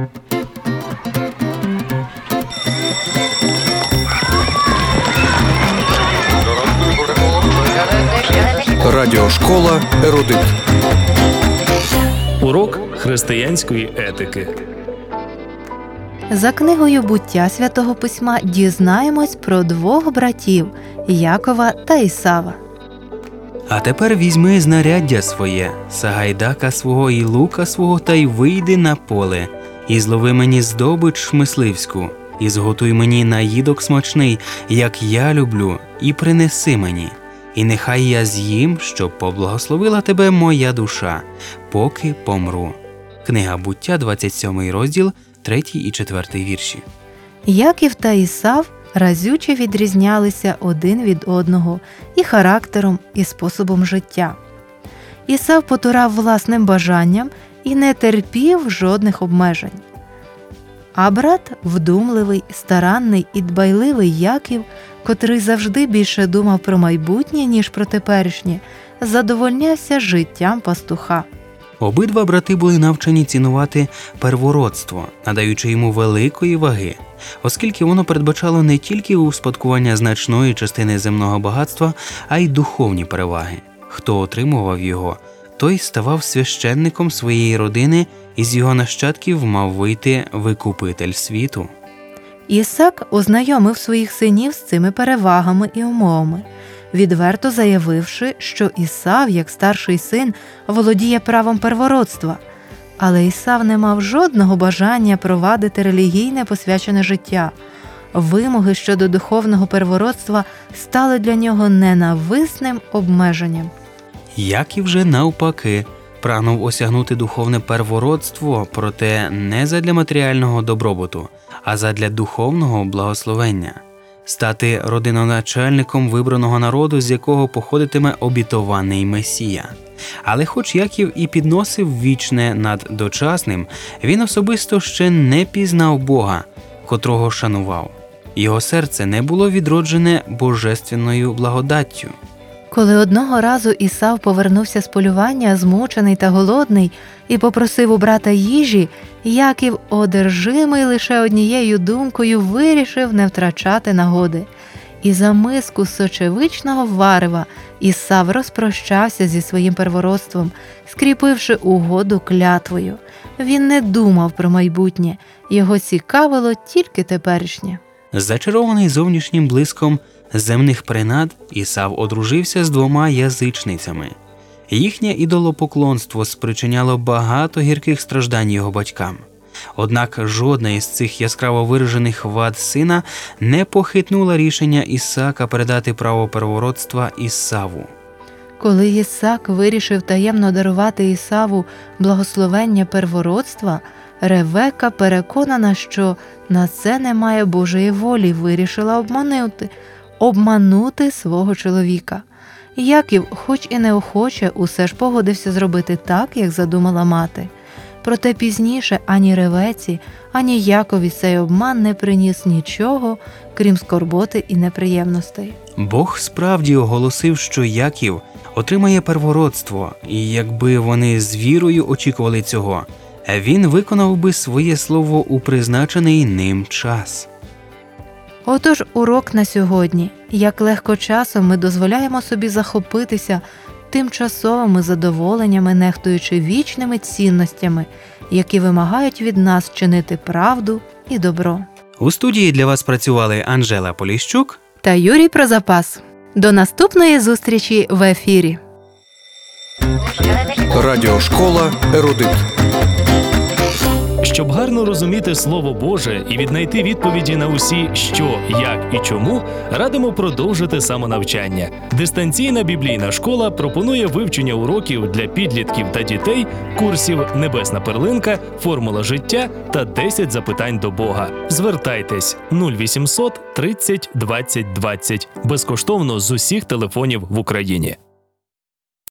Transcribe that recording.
Радіошкола «Ерудит». Урок християнської етики. За книгою «Буття» Святого Письма дізнаємось про двох братів – Якова та Ісава. А тепер візьми знаряддя своє, сагайдака свого і лука свого, та й вийди на поле, і злови мені здобич мисливську, і зготуй мені наїдок смачний, як я люблю, і принеси мені. І нехай я з'їм, щоб поблагословила тебе моя душа, поки помру. Книга «Буття», 27 розділ, 3 і 4 вірші. Яків та Ісав разюче відрізнялися один від одного і характером, і способом життя. Ісав потурав власним бажанням і не терпів жодних обмежень. А брат – вдумливий, старанний і дбайливий Яків, котрий завжди більше думав про майбутнє, ніж про теперішнє, задовольнявся життям пастуха. Обидва брати були навчені цінувати первородство, надаючи йому великої ваги, оскільки воно передбачало не тільки успадкування значної частини земного багатства, а й духовні переваги. Хто отримував його, той ставав священником своєї родини, і з його нащадків мав вийти викупитель світу. Ісак ознайомив своїх синів з цими перевагами і умовами, відверто заявивши, що Ісав, як старший син, володіє правом первородства. Але Ісав не мав жодного бажання провадити релігійне посвячене життя. Вимоги щодо духовного первородства стали для нього ненависним обмеженням. Яків же навпаки прагнув осягнути духовне первородство, проте не задля матеріального добробуту, а задля духовного благословення. Стати родиноначальником вибраного народу, з якого походитиме обітований Месія. Але хоч Яків і підносив вічне над дочасним, він особисто ще не пізнав Бога, котрого шанував. Його серце не було відроджене божественною благодаттю. Коли одного разу Ісав повернувся з полювання, змучений та голодний, і попросив у брата їжі, Яків, одержимий лише однією думкою, вирішив не втрачати нагоди. І за миску сочевичного варева Ісав розпрощався зі своїм первородством, скріпивши угоду клятвою. Він не думав про майбутнє, його цікавило тільки теперішнє. Зачарований зовнішнім блиском земних принад, Ісав одружився з двома язичницями. Їхнє ідолопоклонство спричиняло багато гірких страждань його батькам. Однак жодна із цих яскраво виражених вад сина не похитнула рішення Ісаака передати право первородства Ісаву. Коли Ісак вирішив таємно дарувати Ісаву благословення первородства, Ревека, переконана, що на це немає Божої волі, вирішила обманути свого чоловіка. Яків, хоч і неохоче, усе ж погодився зробити так, як задумала мати. Проте пізніше ані Ревеці, ані Якові цей обман не приніс нічого, крім скорботи і неприємностей. Бог справді оголосив, що Яків отримає первородство, і якби вони з вірою очікували цього, він виконав би своє слово у призначений ним час. Отож, урок на сьогодні. Як легко часом ми дозволяємо собі захопитися тимчасовими задоволеннями, нехтуючи вічними цінностями, які вимагають від нас чинити правду і добро. У студії для вас працювали Анжела Поліщук та Юрій Прозапас. До наступної зустрічі в ефірі. Радіошкола «Ерудит». Щоб гарно розуміти Слово Боже і віднайти відповіді на усі «що», «як» і «чому», радимо продовжити самонавчання. Дистанційна біблійна школа пропонує вивчення уроків для підлітків та дітей, курсів «Небесна перлинка», «Формула життя» та «10 запитань до Бога». Звертайтесь 0800 30 20 20 безкоштовно з усіх телефонів в Україні.